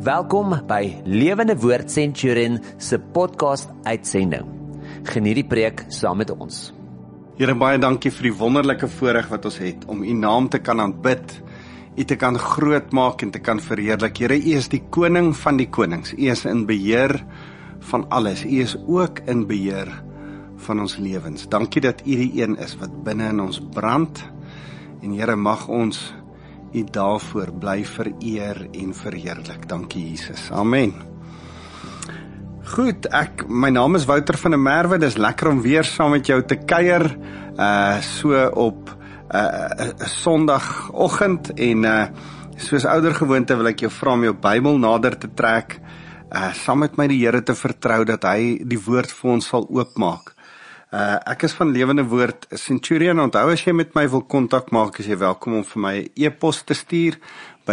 Welkom by Lewende Woord Centurion se podcast uitsending. Geniet die preek saam met ons. Here, baie dankie vir die wonderlike voorreg wat ons het om U naam te kan aanbid, U te kan groot maak en te kan verheerlik. Here, U is die koning van die konings. U is in beheer van alles. U is ook in beheer van ons lewens. Dankie dat U die een is wat binne in ons brand. En Here, mag ons U daarvoor bly vereer en verheerlik. Dankie Jesus. Amen. Goed, my naam is Wouter van der Merwe. Dis lekker om weer saam met jou te kuier, so op Sondagoggend en soos ouer gewoonte wil ek jou vra om jou Bybel nader te trek, saam met my die Here te vertrou dat hy die woord vir ons sal oopmaak. Ek is van Lewende Woord Centurion. Onthou, as jy met my wil kontak maak, is jy welkom om vir my 'n e-pos te stuur by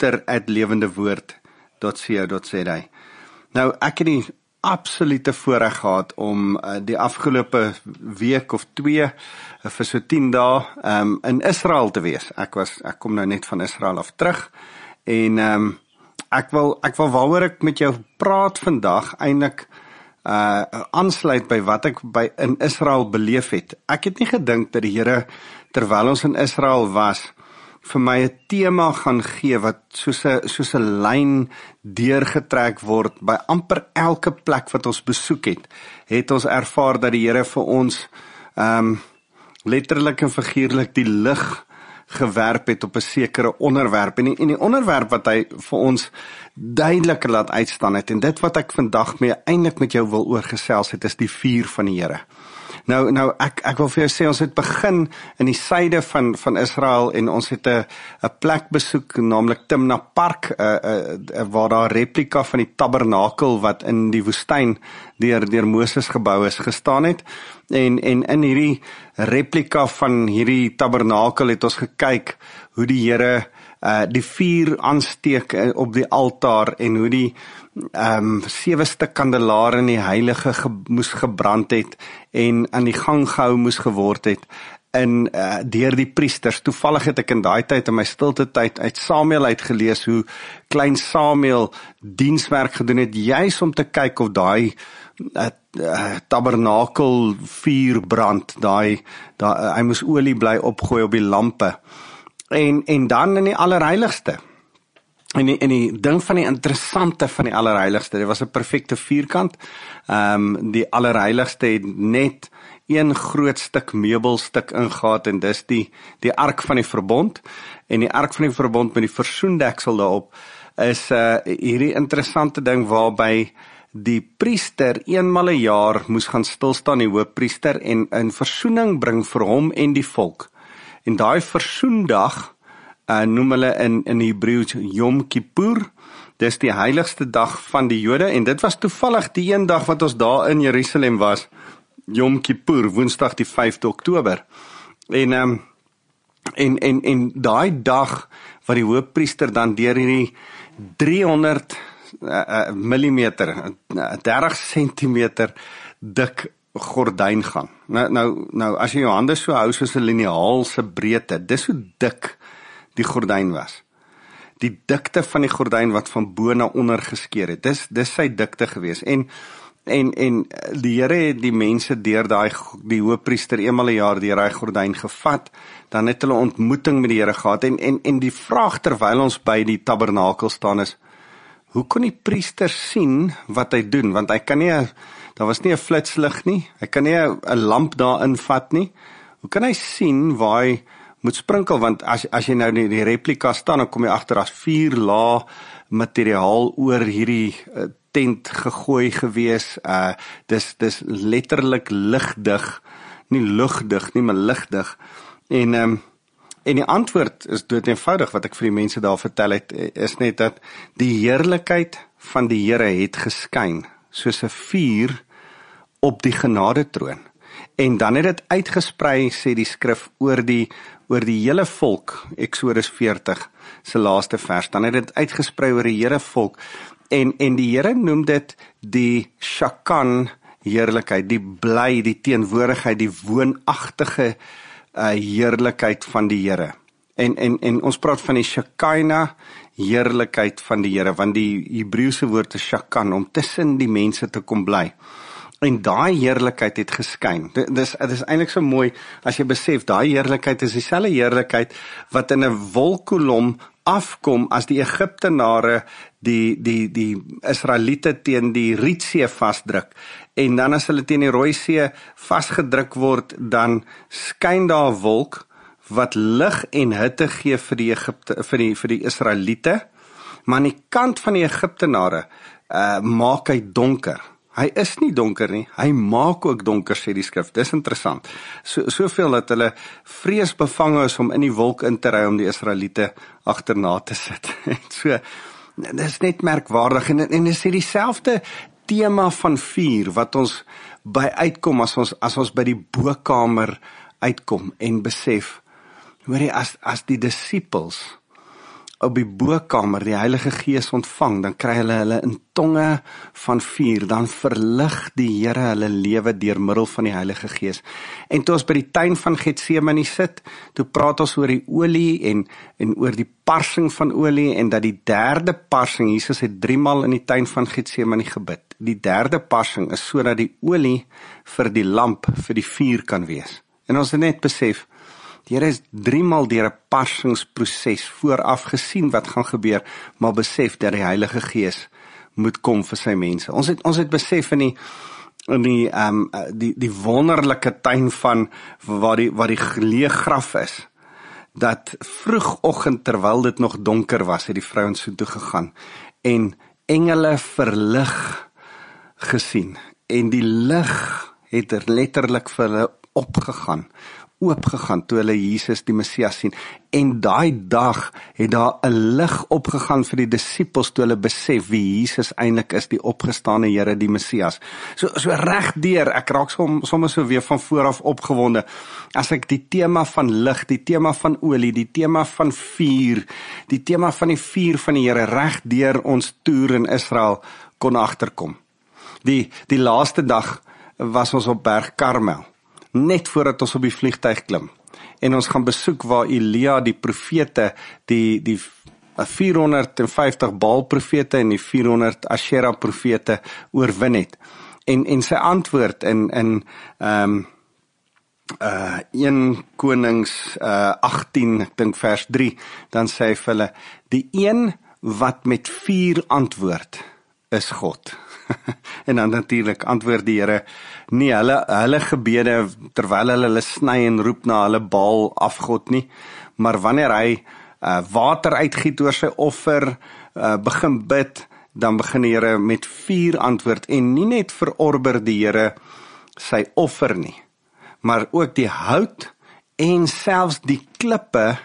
wouter@lewendewoord.co.za. Nou, ek het die absolute voorreg gehad om die afgelope week of 2 vir so 10 dae in Israel te wees. Ek kom nou net van Israel af terug en ek wil waaroor ek met jou praat vandag eintlik aansluit by wat ek in Israel beleef het. Ek het nie gedink dat die Here, terwyl ons in Israel was, vir my 'n tema gaan gee wat soos 'n lyn deurgetrek word by amper elke plek wat ons besoek het ons ervaar dat die Here vir ons letterlik en figuurlik die lig gewerp het op 'n sekere onderwerp en die onderwerp wat hy vir ons duidelik laat uitstaan het, en dit wat ek vandag eintlik met jou wil oorgesels het, is die vuur van die Here. Nou ek wil vir jou sê, ons het begin in die suide van Israel en ons het 'n plek besoek, naamlik Timna Park, waar daar 'n replika van die tabernakel wat in die woestyn deur Moses gebou is gestaan het. En in hierdie replika van hierdie tabernakel het ons gekyk hoe die Here die vuur aansteek op die altaar en hoe die 7 stuk kandelaar in die heilige moes gebrand het en aan die gang gehou moes geword het deur die priesters. Toevallig het ek in daai tyd in my stilte tyd uit Samuel uitgelees hoe klein Samuel dienswerk gedoen het, juis om te kyk of daai tabernakel vuur brand, hy moes olie bly opgooi op die lampe. En dan in die allerheiligste. En die ding van die interessante van die allerheiligste, dit was 'n perfekte vierkant. Die allerheiligste het net een groot stuk meubelstuk ingehaat en dis die ark van die verbond. En die ark van die verbond met die versoendeksel daarop is hierdie interessante ding waarby die priester eenmal 'n jaar moes gaan stilstaan, die hoofpriester, en 'n versoening bring vir hom en die volk. En daai versoendag noem hulle in Hebreëus Yom Kippur. Dis die heiligste dag van die Jode en dit was toevallig die een dag wat ons daar in Jerusalem was, Yom Kippur, Woensdag die 5de Oktober. En daai dag wat die hoofpriester dan deur hierdie 300 millimeter, 30 centimeter dik gordyn gaan. Nou as jy jou hande so hou soos 'n liniaal se breedte, dis hoe dik die gordyn was. Die dikte van die gordyn wat van bo na onder geskeer het, dis sy dikte gewees. En die Here het die mense deur die hoofpriester eenmal 'n jaar deur daai gordyn gevat, dan het hulle ontmoeting met die Here gehad, en die vraag terwyl ons by die tabernakel staan is, hoe kon die priester sien wat hy doen? Want hy kan nie, daar was nie 'n flitslig nie, hy kan nie 'n lamp daarin vat nie. Hoe kan hy sien waar hy moet sprinkel? Want as jy nou die replika staan, dan kom jy agter as 4 laag materiaal oor hierdie tent gegooi gewees. Dis letterlik ligdig, nie lugdig nie, maar ligdig. En die antwoord is dood eenvoudig wat ek vir die mense daar vertel het, is net dat die heerlikheid van die Here het geskyn, soos 'n vuur op die genadetroon. En dan het dit uitgesprei, sê die skrif, oor die hele volk, Eksodus 40, se laaste vers, dan het dit uitgesprei oor die hele volk, en die Here noem dit die Shakan heerlikheid, die bly, die teenwoordigheid, die woonagtige heerlikheid van die Here. En ons praat van die Shekinah heerlikheid van die Here, want die Hebreëse woord is shakan, om tussen die mense te kom bly. En daai heerlikheid het geskyn. Dit is eintlik so mooi, as jy besef, daai heerlikheid is dieselfde heerlikheid, wat in 'n wolkkolom afkom, as die Egiptenare die Israeliete teen die Rietsee vasdruk, en dan as hulle teen die Rooi See vasgedruk word, dan skyn daar 'n wolk, wat lig en hitte gee vir die Israeliete, maar aan die kant van die Egiptenare, maak hy donker. Hy is nie donker nie, hy maak ook donker, sê die skrif. Dis interessant. Soveel dat hulle vreesbevange is om in die wolk in te ry om die Israeliete agterna te sit. So, dis net merkwaardig, en dis dieselfde tema van vuur, wat ons by uitkom, as ons by die bokkamer uitkom, en besef, hoorie, as die disippels op die bokkamer die Heilige Gees ontvang, dan kry hulle in tonge van vuur, dan verlig die Here hulle lewe deur middel van die Heilige Gees. En toe ons by die tuin van Getsemane sit, toe praat ons oor die olie en oor die parsing van olie, en dat die derde parsing, Jesus het 3 maal in die tuin van Getsemane gebid, die derde parsing is sodat die olie vir die lamp, vir die vuur kan wees. En ons het net besef, die Here is 3 maal deur 'n parsingsproses vooraf gesien wat gaan gebeur, maar besef dat die Heilige Gees moet kom vir sy mense. Ons het besef in die wonderlike tuin van waar die leë graf is, dat vroegoggend terwyl dit nog donker was, het die vrouens so toe gegaan en engele verlig gesien, en die lig het letterlik vir hulle oopgegaan toe hulle Jesus die Messias sien, en daai dag het daar 'n lig opgegaan vir die disippels toe hulle besef wie Jesus eintlik is, die opgestane Here, die Messias. So reg deur, ek raak sommer so weer van vooraf opgewonde, as ek die tema van lig, die tema van olie, die tema van vuur, die tema van die vuur van die Here reg deur ons toer in Israel kon agterkom. Die laaste dag was ons op Berg Karmel, net voordat ons op die vliegtuig klim, en ons gaan besoek waar Elia die profete, die 450 Baal profete en die 400 Asherah profete oorwin het, en sy antwoord in 1 Konings 18, ek dink vers 3, dan sê hy vir hulle, die een wat met vuur antwoord, is God. En dan natuurlik antwoord die Here nie hulle gebede terwyl hulle sny en roep na hulle Baal afgod nie, maar wanneer hy water uitgiet oor sy offer, begin bid, dan begin die Here met vuur antwoord, en nie net verorber die Here sy offer nie, maar ook die hout en selfs die klippe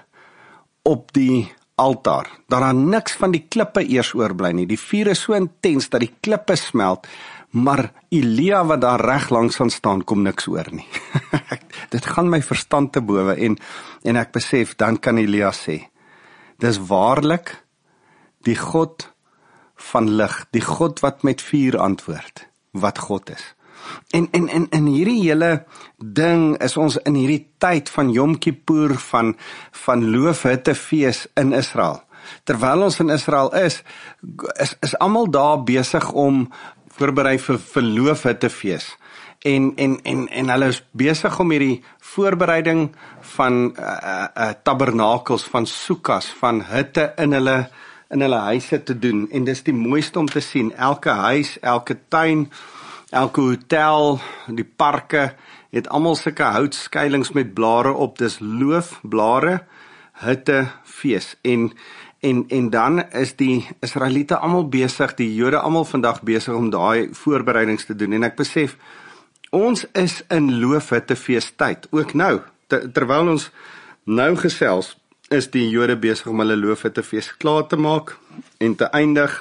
op die altaar, dat daar niks van die klippe eers oorbly nie. Die vuur is so intens dat die klippe smelt, maar Elia wat daar reg langs aan staan, kom niks oor nie. Dit gaan my verstand te bowe, en ek besef, dan kan Elia sê, dis waarlik die God van lig, die God wat met vuur antwoord, wat God is. En hierdie hele ding is ons in hierdie tyd van Yom Kippur, van loofhuttefees in Israel. Terwyl ons in Israel is almal daar besig om voorberei vir loofhuttefees. En hulle is besig om hierdie voorbereiding van tabernakels, van soekas, van hutte in hulle huise te doen. En dis die mooiste om te sien. Elke huis, elke tuin, elke hotel, die parke, het almal sulke houtskuilings met blare op, dis loofblare, huttefees. En dan is die Israeliete almal besig, die Jode almal vandag besig om daai voorbereidings te doen. En ek besef, ons is in loofhuttefees tyd, ook nou, terwyl ons nou gesels, is die Jode besig om hulle loofhuttefees klaar te maak, en te eindig,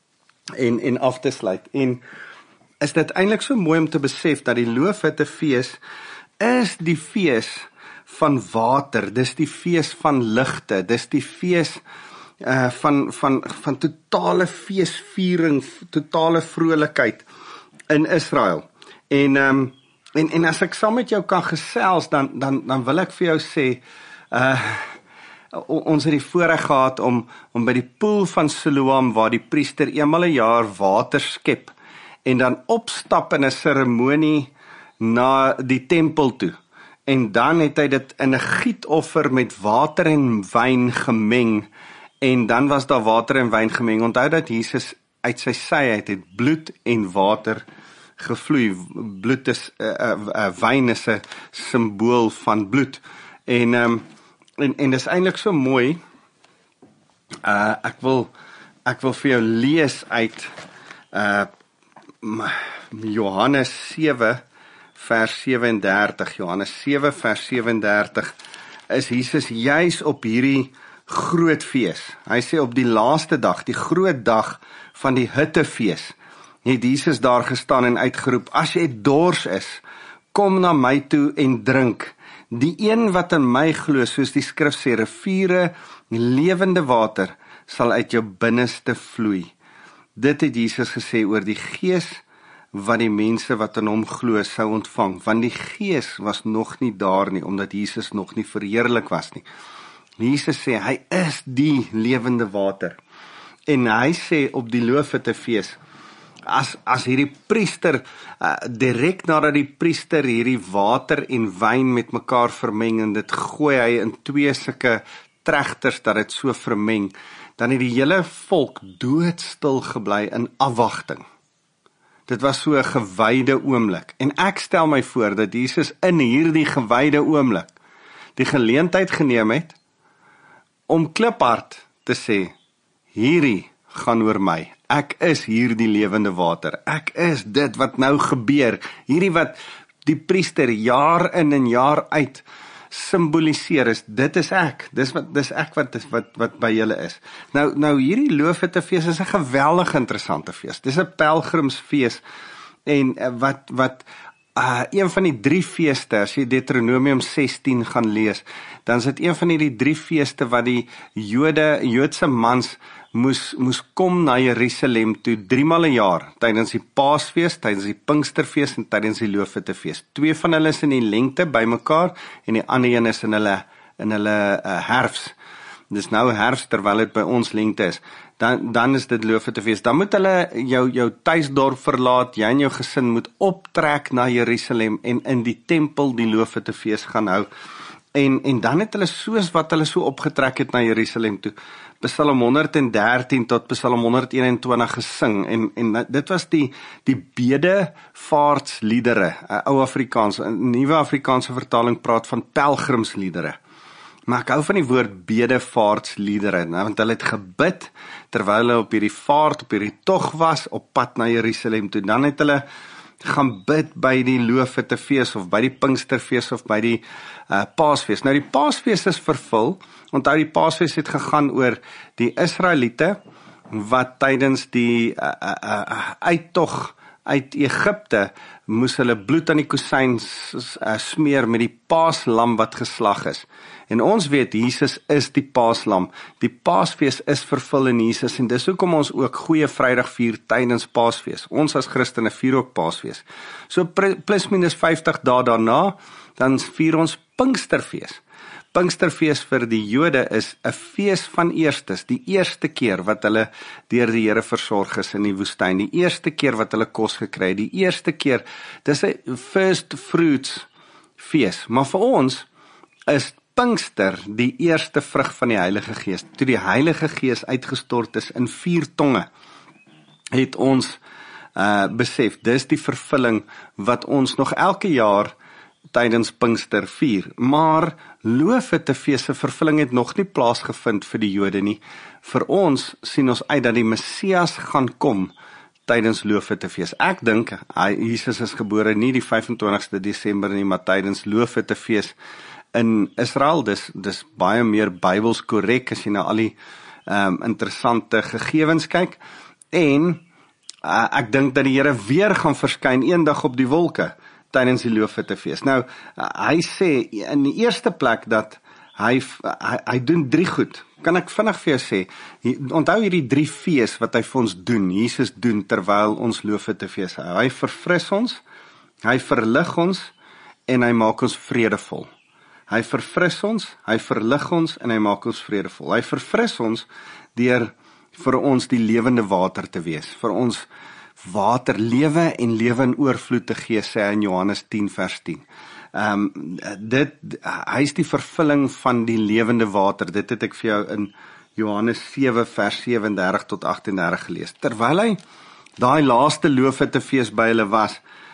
en af te sluit. En is dit eintlik so mooi om te besef dat die loofhuttefees is die fees van water, dis die fees van ligte, dis die fees van totale feesviering, totale vrolikheid in Israel. En as ek saam met jou kan gesels, dan wil ek vir jou sê, ons het die voorreg gehad om by die poel van Siloam, waar die priester eenmal 'n jaar water skep, en dan opstap in 'n seremonie na die tempel toe. En dan het hy dit in 'n gietoffer met water en wyn gemeng, en dan was daar water en wyn gemeng. Onthou dat Jesus uit sy sy uit het bloed en water gevloei. Bloed is, wyn is 'n simbool van bloed. En dis eintlik so mooi. Ek wil vir jou lees uit Johannes 7 vers 37. Johannes 7 vers 37 is Jesus juis op hierdie groot fees. Hy sê op die laaste dag, die groot dag van die hittefees, het Jesus daar gestaan en uitgeroep: as jy dors is, kom na my toe en drink. Die een wat in my glo, soos die skrif sê, riviere lewende water sal uit jou binneste vloei. Dit het Jesus gesê oor die Gees wat die mense wat in hom glo sou ontvang, want die Gees was nog nie daar nie, omdat Jesus nog nie verheerlik was nie. Jesus sê, hy is die lewende water. En hy sê op die Loofhuttefees, as hierdie priester, direk nadat die priester hierdie water en wyn met mekaar vermeng, en dit gooi hy in 2 sulke trechters dat dit so vermeng, dan het die hele volk doodstil gebly in afwagting. Dit was so 'n gewyde oomblik. En ek stel my voor dat Jesus in hierdie gewyde oomblik die geleentheid geneem het om kliphard te sê, hierdie gaan oor my. Ek is hierdie lewende water. Ek is dit wat nou gebeur. Hierdie wat die priester jaar in en jaar uit symboliseer is, dit is ek. Dis ek wat by julle is. Nou hierdie Loofhuttefees is 'n geweldig interessante fees. Dis 'n pelgrimsfees, en wat een van die 3 feeste, as jy Deuteronomium 16 gaan lees, dan is dit een van die 3 feeste wat die Joodse mans moes kom na Jerusalem toe 3 maal 'n jaar, tydens die Paasfees, tydens die Pinksterfees en tydens die Loofhuttefees. 2 van hulle is in die lengte bymekaar en die ander een is in hulle herfs. Dis nou herfs terwyl dit by ons lengte is. Dan is dit Loofhuttefees. Dan moet hulle jou tuisdorp verlaat, jy en jou gesin moet optrek na Jerusalem en in die tempel die Loofhuttefees gaan hou. En dan het hulle soos wat hulle so opgetrek het na Jerusalem toe, Psalm 113 tot Psalm 121 gesing, en dit was die bedevaartsliedere, ou Afrikaans, 'n nuwe Afrikaanse vertaling praat van pelgrimsliedere. Maar ek hou van die woord bedevaartsliedere, want hulle het gebid, terwyl hulle op hierdie vaart, op hierdie tog was, op pad na Jerusalem toe. Dan het hulle gaan bid by die Loofhuttefees, of by die Pinksterfees, of by die Paasfees. Nou die Paasfees is vervul, onthou die Paasfees het gegaan oor die Israeliete, wat tydens die uittog uit Egipte, moes hulle bloed aan die kusyn smeer met die paaslam wat geslag is. En ons weet, Jesus is die paaslam. Die Paasfees is vervul in Jesus, en dis hoekom ons ook Goeie Vrydag vier tydens Paasfees. Ons as Christene vier ook Paasfees. So plus minus 50 dae daarna, dan vier ons Pinksterfees. Pinksterfees vir die Jode is 'n fees van eerstes, die eerste keer wat hulle deur die Here versorg is in die woestyn, die eerste keer wat hulle kos gekry het, die eerste keer, dis 'n first fruits fees, maar vir ons is Pinkster die eerste vrug van die Heilige Gees. Toe die Heilige Gees uitgestort is in 4 tonge, het ons besef, dis die vervulling wat ons nog elke jaar tydens Pinkster vier, maar Loofhuttefees se vervulling het nog nie plaasgevind vir die Jode nie. Vir ons sien ons uit dat die Messias gaan kom tydens Loofhuttefees. Ek dink, Jesus is gebore nie die 25ste Desember nie, maar tydens Loofhuttefees in Israel. Dis baie meer Bybels korrek as jy na al die interessante gegevens kyk. En ek dink dat die Here weer gaan verskyn eendag op die wolke tydens die Loofhuttefees. Nou, hy sê in die eerste plek dat hy doen 3 goed. Kan ek vinnig vir jou sê, onthou hierdie 3 fees wat hy vir ons doen, Jesus doen terwyl ons Loofhuttefees hou. Hy verfris ons, hy verlig ons en hy maak ons vredevol. Hy verfris ons, hy verlig ons en hy maak ons vredevol. Hy verfris ons deur vir ons die lewende water te wees, vir ons water, lewe en lewe in oorvloed te gee, sê hy in Johannes 10 vers 10. Hy is die vervulling van die lewende water. Dit het ek vir jou in Johannes 7 vers 37 tot 38 gelees. Terwyl hy daai laaste loofhuttefees by hulle was,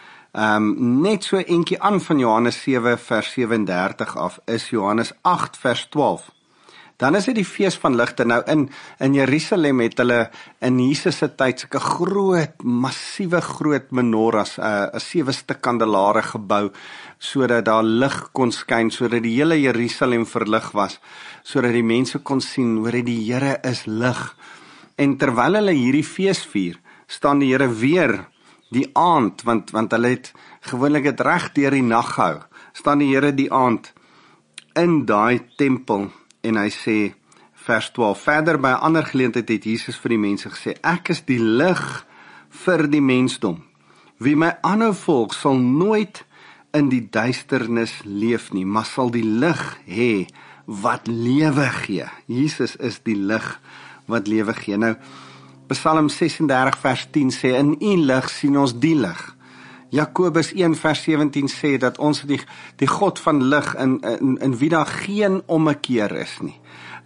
net so eentjie aan van Johannes 7 vers 37 af, is Johannes 8 vers 12. Dan is dit die fees van ligte. Nou in Jerusalem het hulle in Jesus se tyd sulke groot, massiewe groot menorahs, 'n 7 stuk kandelare gebou, sodat daar lig kon skyn, sodat die hele Jerusalem verlig was, sodat die mense kon sien, hoor, die Here is lig. En terwyl hulle hierdie fees vier, staan die Here weer die aand, want hulle het gewoonlik dit reg deur die nag gehou, staan die Here die aand in daai tempel, en hy sê, vers 12, verder by 'n ander geleentheid het Jesus vir die mense gesê, ek is die lig vir die mensdom. Wie my aanhou volg, sal nooit in die duisternis leef nie, maar sal die lig hê wat lewe gee. Jesus is die lig wat lewe gee. Nou, Psalm 36 vers 10 sê, in u lig sien ons die lig. Jakobus 1 vers 17 sê dat ons die God van lig in wie daar geen ommekeer is nie.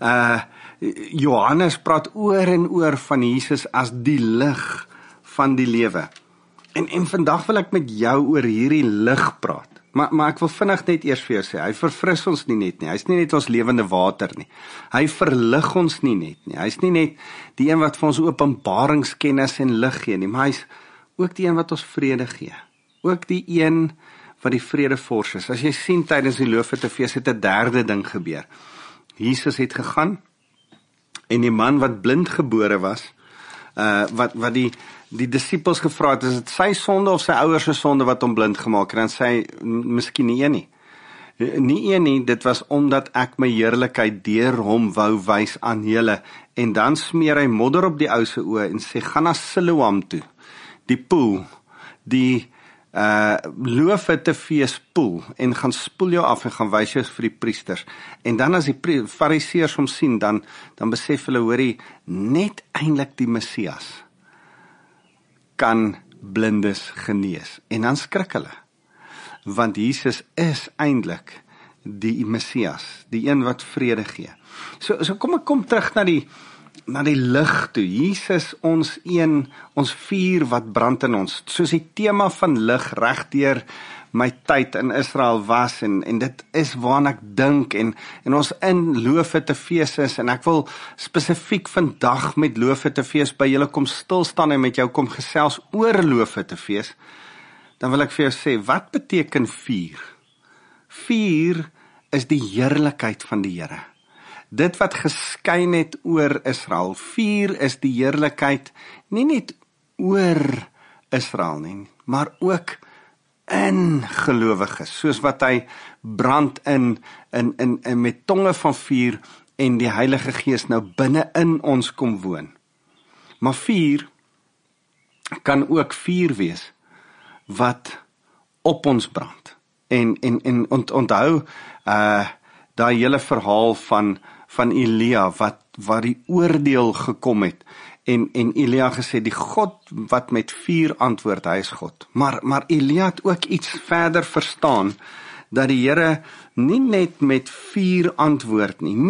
Johannes praat oor en oor van Jesus as die lig van die lewe. En vandag wil ek met jou oor hierdie lig praat. Maar ek wil vinnig net eers vir jou sê, hy verfris ons nie net nie, hy is nie net ons lewende water nie, hy verlig ons nie net nie, hy is nie net die een wat vir ons openbaringskennis en lig gee nie, maar hy is ook die een wat ons vrede gee, ook die een wat die vredevors is. As jy sien tydens die loofhuttefees het 'n derde ding gebeur. Jesus het gegaan en die man wat blind gebore was, wat die disippels gevra het, is dit sy sonde of sy ouers se sonde wat hom blind gemaak het? En sê hy, miskien nie een nie. Nie een nie, dit was omdat ek my heerlikheid deur hom wou wys aan julle. En dan smeer hy modder op die ou se oë en sê, gaan na Siloam toe, die poel, die loofhuttefees poel, en gaan spoel jou af en gaan wys jou vir die priesters. En dan as die fariseërs hom sien, dan besef hulle, hoorie, net eintlik die Messias kan blindes genees. En dan skrik hulle, want Jesus is eintlik die Messias, die een wat vrede gee. So kom terug na die lig toe. Jesus, ons vuur wat brand in ons, soos die tema van lig regdeur my tyd in Israel was, en dit is waarna ek dink, en ons in loofhuttefees is, en ek wil spesifiek vandag met loofhuttefees by julle kom stilstaan en met jou kom gesels oor loofhuttefees. Dan wil ek vir jou sê, wat beteken vuur? Vuur is die heerlikheid van die Here. Dit wat geskyn het oor Israel. Vuur is die heerlikheid nie net oor Israel nie, maar ook in gelowiges, soos wat hy brand in met tonge van vuur en die Heilige Gees nou binne in ons kom woon. Maar vuur kan ook vuur wees wat op ons brand. En onthou daai hele verhaal van Elia wat die oordeel gekom het en Elia gesê die God wat met vuur antwoord, hy is God. Maar Elia het ook iets verder verstaan dat die Here nie net met vuur antwoord nie,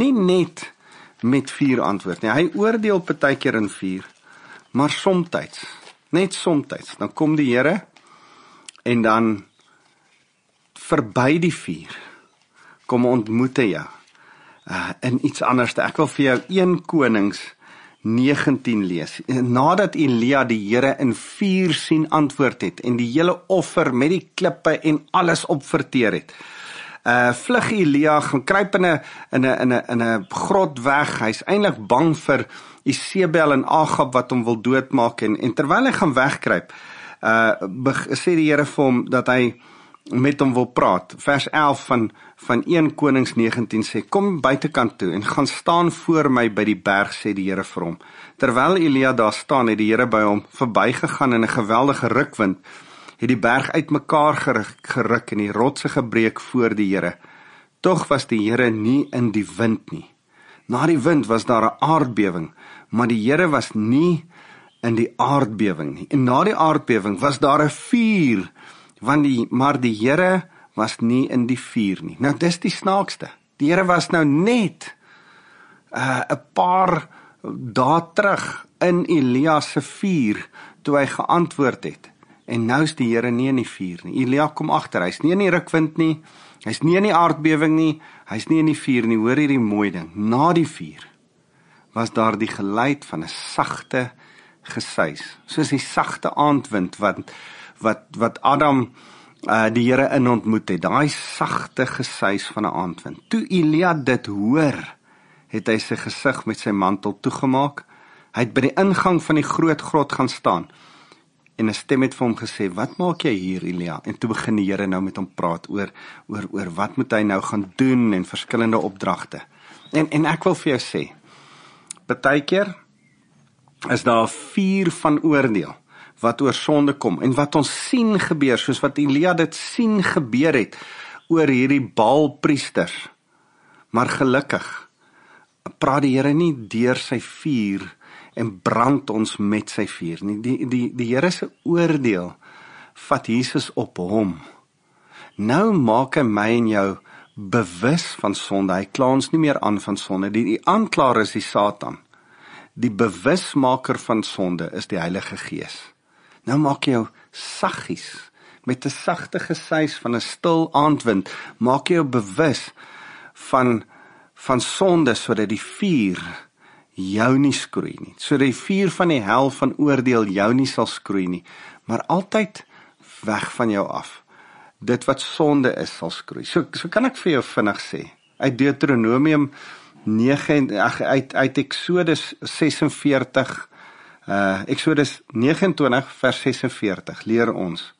Hy oordeel partykeer in vuur, maar somtyds, dan kom die Here en dan verby die vuur kom ontmoet hy jou in iets anders. Ek wil vir jou 1 Konings 19 lees. Nadat Elia die Here in vuur sien antwoord het en die hele offer met die klippe en alles opverteer het, vlug Elia, gaan kruip in 'n grot weg. Hy's eintlik bang vir Isebel en Agab wat hom wil doodmaak, en terwyl hy gaan wegkruip, sê die Here vir hom dat hy met hom wil praat. Vers 11 van 1 Konings 19 sê, kom buitekant toe en gaan staan voor my by die berg, sê die Here vir hom. Terwyl Elia daar staan, het die Here by hom verbygegaan in 'n geweldige rukwind, het die berg uitmekaar geruk en die rotse gebreek voor die Here. Tog was die Here nie in die wind nie. Na die wind was daar 'n aardbewing, maar die Here was nie in die aardbewing nie. En na die aardbewing was daar 'n vuur, maar die Here was nie in die vuur nie. Nou dis die snaakste. Die Here was nou net 'n paar dae terug in Elia se vuur toe hy geantwoord het. En nou is die Here nie in die vuur nie. Elia kom agter, hy's nie in die rukwind nie, hy's nie in die aardbewing nie, hy's nie in die vuur nie. Hoor hierdie mooi ding. Na die vuur was daar die geluid van 'n sagte gesuis, soos die sagte aandwind wat Adam die Here in ontmoet het. Daai sagte gesuis van 'n aandwind. Toe Elia dit hoor, het hy sy gesig met sy mantel toegemaak. Hy het by die ingang van die groot grot gaan staan. En 'n stem het vir hom gesê, "Wat maak jy hier, Elia?" En toe begin die Here nou met hom praat oor wat moet hy nou gaan doen en verskillende opdragte. En ek wil vir jou sê, partykeer is daar 'n vuur van oordeel wat oor sonde kom en wat ons sien gebeur, soos wat Elia dit sien gebeur het oor hierdie Baalpriesters. Maar gelukkig praat die Here nie deur sy vuur en brand ons met sy vuur nie. Die Here se oordeel vat Jesus op hom. Nou maak hy my en jou bewus van sonde. Hy kla ons nie meer aan van sonde. Die aanklaer is die Satan. Die bewusmaker van sonde is die Heilige Gees. Nou maak jy jou saggies, met 'n sagte gesuis van 'n stil aandwind, maak jy jou bewus van sonde, sodat die vuur jou nie skroei nie, sodat die vuur van die hel van oordeel jou nie sal skroei nie, maar altyd weg van jou af. Dit wat sonde is, sal skroei. So kan ek vir jou vinnig sê, uit Deuteronomium 9, uit Exodus 46, Exodus 29 vers 46 leer ons,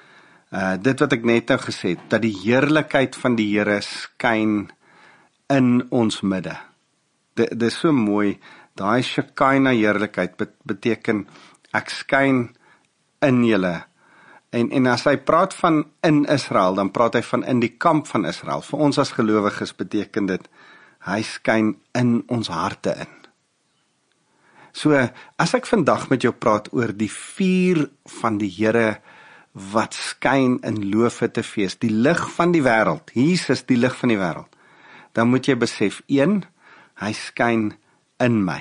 dit wat ek net nou gesê het, dat die heerlikheid van die Here skyn in ons midde. Dit is so mooi, daai Shekinah heerlikheid beteken, ek skyn in julle. En as hy praat van in Israel, dan praat hy van in die kamp van Israel. Vir ons as gelowiges beteken dit, hy skyn in ons harte in. So, as ek vandag met jou praat oor die vuur van die Here wat skyn in Loofhutte fees, die lig van die wêreld, Jesus die lig van die wêreld, dan moet jy besef, 1, hy skyn in my.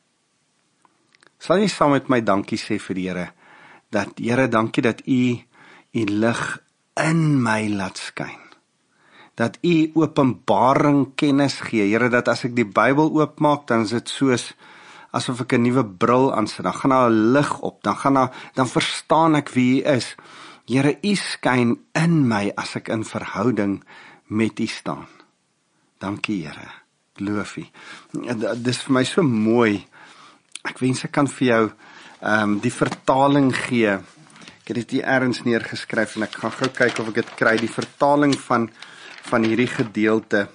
Sal jy saam met my dankie sê vir die Here, dat Here, dankie dat u lig in my laat skyn. Dat u openbaring kennis gee, Here, dat as ek die Bybel oopmaak, dan is dit soos asof ek 'n nuwe bril aansit, dan gaan daar 'n lig op, dan verstaan ek wie u is. Here, u skyn in my as ek in verhouding met u staan. Dankie, Here. Loof u. Dis vir my so mooi. Ek wens ek kan vir jou die vertaling gee. Ek het dit hier ergens neergeskryf en ek gaan gou kyk of ek dit kry. Die vertaling van hierdie gedeelte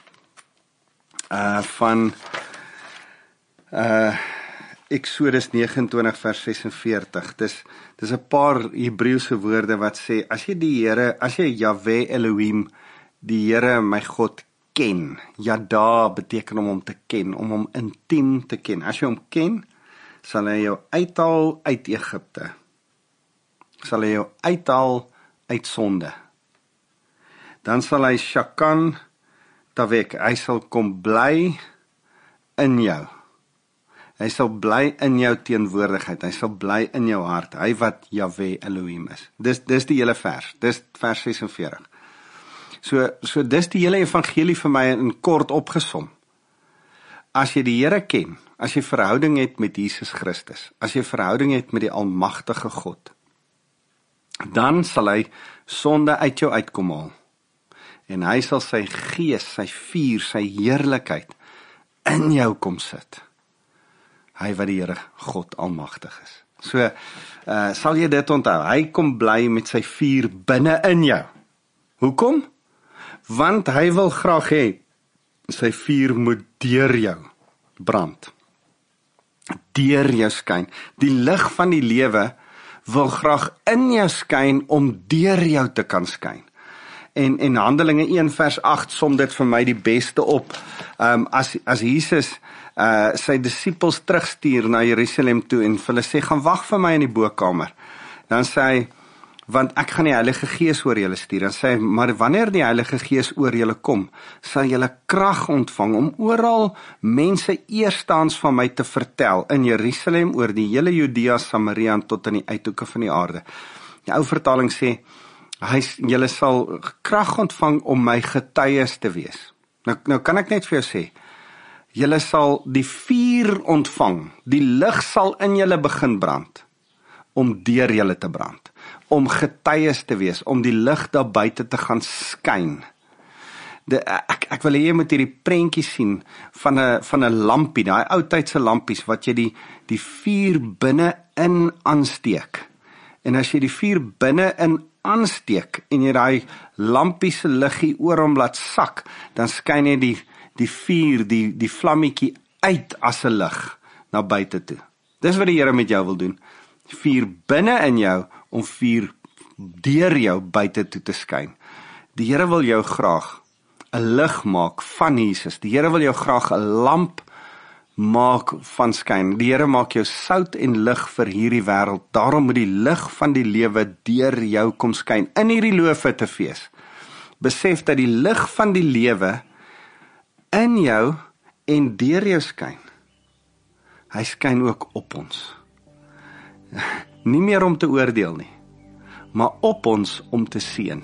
van Exodus 29 vers 46. Dis 'n paar Hebreëse woorde wat sê, as jy Yahweh Elohim, die Here my God ken. Yada beteken om hom te ken, om hom intiem te ken. As jy hom ken, sal hy jou uithaal uit Egipte. Sal hy jou uithaal uit sonde. Dan sal hy Shakan Tawek, hy sal kom bly in jou. Hy sal bly in jou teenwoordigheid, hy sal bly in jou hart, hy wat Yahweh Elohim is. Dis die hele vers, dis vers 46. So dis die hele evangelie vir my in kort opgesom. As jy die Here ken, as jy verhouding het met Jesus Christus, as jy verhouding het met die almagtige God, dan sal hy sonde uit jou uitkom haal. En hy sal sy gees, sy vuur, sy heerlikheid in jou kom sit. Hy wat die Here God almagtig is. So, sal jy dit onthou, hy kom bly met sy vuur binne in jou. Hoekom? Want hy wil graag hê, sy vuur moet deur jou brand. Deur jou skyn. Die lig van die lewe wil graag in jou skyn om deur jou te kan skyn. En Handelinge 1 vers 8 som dit vir my die beste op. As Jesus sy disippels terugstuur na Jerusalem toe en vir hulle sê, gaan wag vir my in die bokkamer. Dan sê hy, want ek gaan die Heilige Gees oor julle stuur. Dan sê hy, maar wanneer die Heilige Gees oor julle kom, sal julle krag ontvang om oral mense eerstens van my te vertel, in Jerusalem, oor die hele Judea, Samaria en tot in die uithoeke van die aarde. Die ou vertaling sê, julle sal krag ontvang om my getuies te wees. Nou kan ek net vir jou sê, julle sal die vuur ontvang, die lig sal in julle begin brand, om deur julle te brand, om getuies te wees, om die lig daar buite te gaan skyn. Ek wil hê jy moet hierdie prentjie sien van 'n lampie, daai ou tydse lampies wat jy die vuur binne-in aansteek. En as jy die vuur binne-in aansteek en jy daai lampie se liggie oor hom laat sak, dan skyn jy die vuur, die vlammetjie uit as 'n lig na buite toe. Dis wat die Here met jou wil doen. Vuur binne in jou om vuur deur jou buite toe te skyn. Die Here wil jou graag 'n lig maak van Jesus. Die Here wil jou graag 'n lamp maak van skyn. Die Here maak jou sout en lig vir hierdie wêreld. Daarom moet die lig van die lewe deur jou kom skyn in hierdie loofhuttefees. Besef dat die lig van die lewe in jou en deur jou skyn. Hy skyn ook op ons. Nie meer om te oordeel nie, maar op ons om te seën.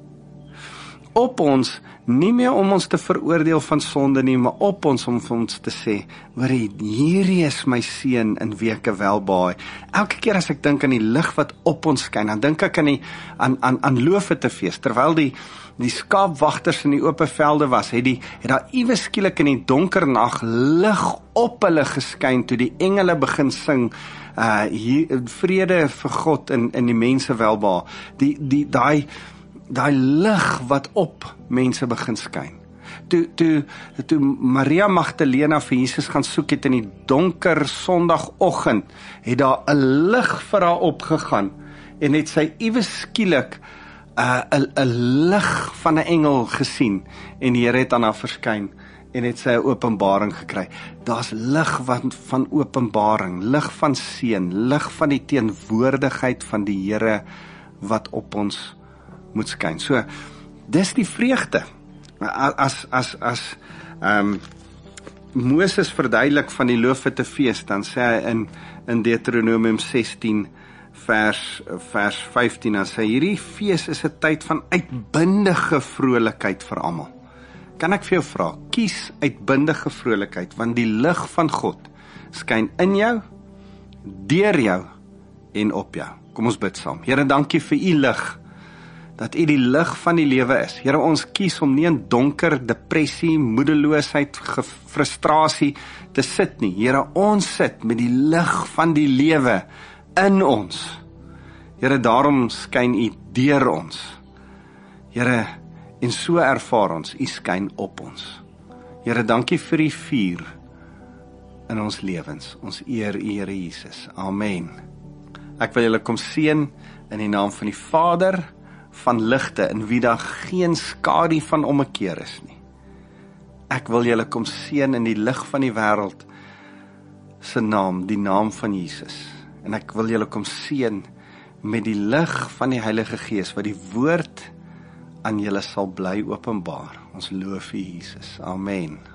Op ons, nie meer om ons te veroordeel van sonde nie, maar op ons om vir ons te sê, hoorie, hierdie is my seun in wie ek welbehaag. Elke keer as ek dink aan die lig wat op ons skyn, dan dink ek aan loofhuttefees, terwyl die skaapwagters in die oop velde was, het daar iewes skielik in die donker nag lig op hulle geskyn, toe die engele begin sing, vrede vir God in die mense welbehaag. Daai lig wat op mense begin skyn. Toe Maria Magdalena vir Jesus gaan soek het in die donker Sondagoggend, het daar 'n lig vir haar opgegaan, en het sy iewes skielik 'n lig van 'n engel gesien, en die Here het aan haar verskyn, en het sy 'n openbaring gekry. Daar's lig van openbaring, lig van seën, lig van die teenwoordigheid van die Here wat op ons moet skyn. So, dis die vreugde. As Moses verduidelik van die loofhuttefees, dan sê hy in Deuteronomium 16 vers 15, dan sê hierdie fees is 'n tyd van uitbundige vrolikheid vir almal. Kan ek vir jou vra, kies uitbundige vrolikheid, want die lig van God skyn in jou, deur jou en op jou. Kom ons bid saam. Here, dankie vir u lig, dat u die lig van die lewe is. Here, ons kies om nie in donker, depressie, moedeloosheid, frustrasie te sit nie. Here, ons sit met die lig van die lewe in ons. Here, daarom skyn u deur ons. Here, en so ervaar ons, u skyn op ons. Here, dankie vir die vuur in ons lewens. Ons eer u, Here Jesus. Amen. Ek wil julle kom seën in die naam van die Vader, van ligte, in wie daar geen skadu van ommekeer is nie. Ek wil julle kom seën in die lig van die wêreld se naam, die naam van Jesus. En ek wil julle kom seën met die lig van die Heilige Gees, wat die woord aan julle sal bly openbaar. Ons loof U, Jesus. Amen.